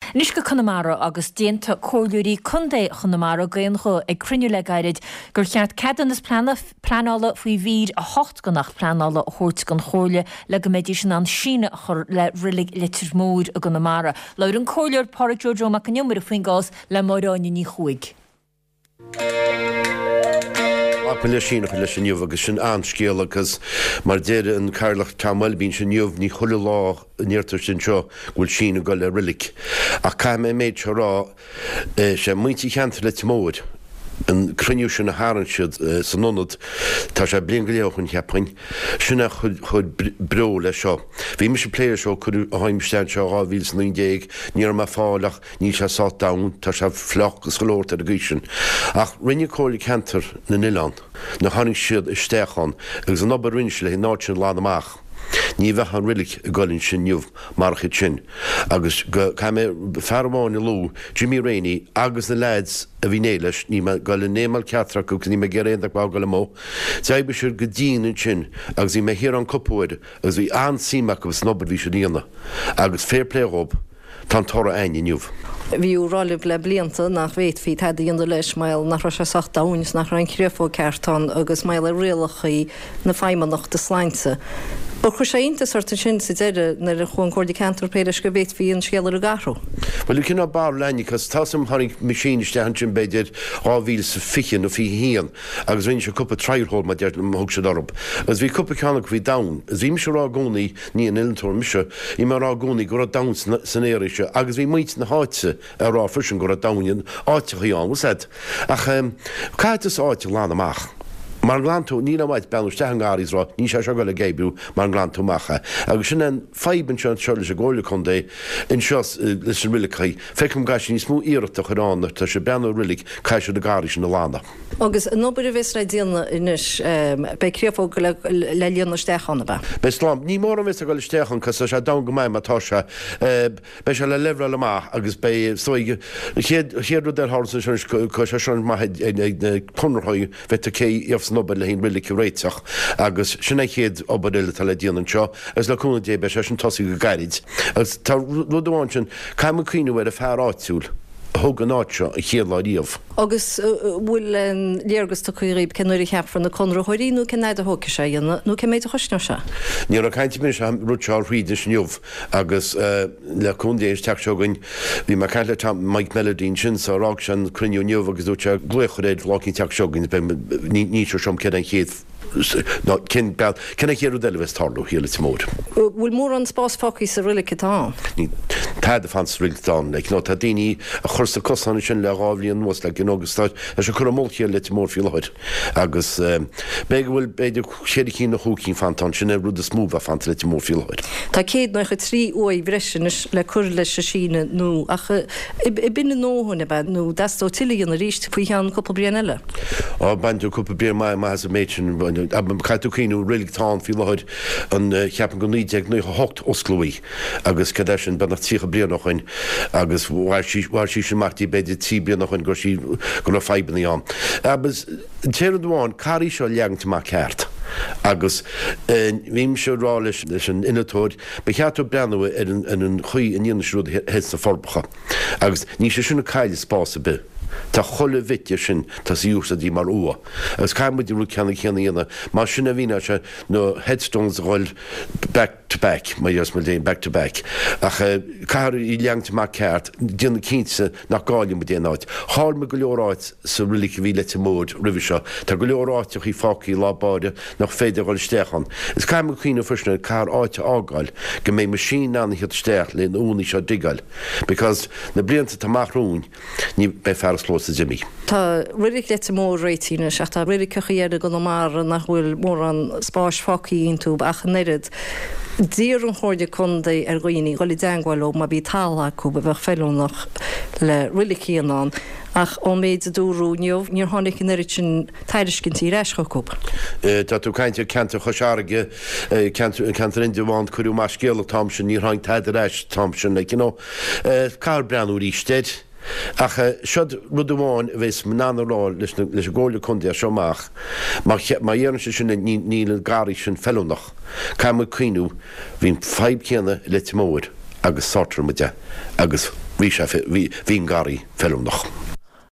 Nis go Connemara agus déanta cóúí chundé Connemara gaoncho ag crinne le gairid gur cheart cean is planála faoi víd a 8 gannach planála hort gan chóirle le go méidir sin an síne chur le rilig litir mód a Connemara. Leir an cóir Pádraig Jojo mac an numar a faoin gás le máráine ní chuig. Apple sin leis an nniuh agus sin anscéal agus mar déire an Carlach Tamal bín sin nniuh ní chola lá níirtar sin seo bhfuil sin go le rilik. A cai mé méid se rá sé muintí cheantar le mód an cruniú sin na háan siad san nonad tá sé blian go léoch an cheappain sinna chud breo le seo. Bhí me sé pléir seo chu a haimstein seo á bhíl san 19 níor má fáilach ní se sá dam tá sé floch gus golóirta a gúsin. Ach rinne cóirla cantar na Nilán na hanig siad istéachán agus an obair rinne le náid sin lá amach. Ní bheith an rilik a golinn sin nniuh marcha sin. Agus cai fearmáin i lú Jimmy Rainey agus na lads a bhí néiles ní go le némal ceatra go ní me géréach bá go le mó. Deibe siir go díanaan sin agus í me hir an copúide agus bhí ansíach go snobbar bhí se díana agus fairpléób tá tora aine nniuh. Bhíú ráibh le blianta nach bhéit hí teada dionú leis mail nach ra sé saachtáúnis nach an críomhó ceartán agus mail a rialachaí na feimmanach de sláinte. Ó chu sé intasarta sin sa deire nar a chuin cóirdaí cantar péidir go bhéit hí an scéalar a garú. Well you cinna bar lenne cos tasam hanig machíniste an sin beidir áhíl sa fichin ó fi hían agus rinne se cuppa treirhol ma deart na hog se darab. As bhí cuppa canach bhí down, as bhí me se rágónaí ní an ilintúir mise, í mar rágónaí go a down san éiriise, agus bhí muid na háitse a rá frisin go a downian áitichaí an, was it? Ach, caiitas áiti lán amach. Mar glantú ní amhaid benú stehangáris rá ní se go le géibú mar glantú macha. Agus sin an feiban se seirla a ggóla chundé in seos leis an rilachaí, feiceim gaiisi ní smú íireachta churánna tá se benú rilig caiisiú de gáris na lána. Agus an obair a bheits le díana inis be críomhó go le líonna stechanna ba. Beslám, ní mór an bheits a go le stechan cos se dá go maiim atá se be se le lehra le maith agus be chéadú der hása se sean maithe punrathí bheit cé nobel le hín rilik réiteach agus sinna chéad obadile tal le díanaan seo as le cúna dé be se an tosí go gairid. Agus tá rudháin sin caiim cuioine ar a fear áitiúil thug an áitse a chéadláíomh. Agus bhfuil an léargus tá chuiríb ceanúirí cheapfran na conrathirí nó cin éidir thuca sé dhéanana nó cin méid a chuisne se. Níor a caiinte min se rúteáil riide sniuh agus le chundééis teachseogain bhí mar caiile Mike Melodín sin sa rá an cruniú nniuh agus dúte glucho réid vlácinn teachseogain ní sem cin an chéad cin cinna chéadú deilehs tarlú híle mód. Bhfuil mór an spás focaí sa rilik atá? Ní táid a fans riltán, le nó tá daoine a chursa cosanna sin le gáblíonn was le gnógustáid a se chur móchéal le mór fiáid. Agus be bhfuil beidir chéidir cí na chuúcín fantán sin rud a smúh a fan le mór fiáid. Tá céad nach trí óid bhreisenis le chur leis se síne nó i binne nóhanna be nó dastó tiíon a ríist faoi chean cuppa blian eile. Á baintú cuppa bí mai has a méidsin chaú cíú rilig tá fiáid an cheapan go 9 Osloí agus cadé sin ben nach tícha blianachchain agus bhhair sí sin martí beidir tí blianachchain gur sí go le febannaí an. Agus téad bháin carí seo leaganta má ceart. Agus bhím se rá leis an inatóid be cheatú breanú an chuí in dhéanasrúd he sa forbacha. Agus ní sé sinna caiile spása be. Tá cholle vitte sin tá úsa dí mar ua. Agus caiimmuidir rú ceanna chéanaíana, má sinna bhína se nó headstones ghil back to back, mai jos me déin back to back. Ach cair í leangt má ceart, déanna cínsa nach gáilin me déanaid. Hár me go leoráid sa rilik bhí le mód rih seo, tá go leoráiteach í fácií lábáide nach féidir gáil stechan. Is caiim go cíine frisna cair áite ágáil, go mé masín anna hiad steach le úní seo digáil. Because na blianta tamachrún ní be fer slósa Jimmy. Tá ridig le mór réitíine seach tá ridig chuchéad go mar nach bhfuil mór an spáis focaí intúb ach nerid. Dír an chóide chundé ar gooine goí deangáil ó má bhí talha cú be bheith fellúnach le rilicíanán ach ó méid a dúrú neomh níor tháinig in éiri sin tairiscintí reischaúb. Tá tú caiinte ceanta chosáige ceantar indiháin chuú mar scéal Thomson ní hain taidir éis Thomson le car breanú rísteid. Ach siod rud amháin bheits mnána rá leis a ggóla chundé a seoach má dhéanana se sinna níl garí sin fellúnach. Caiim cuiinú hín feib céanna le móir agus sátar muide agus hín garí fellm nach.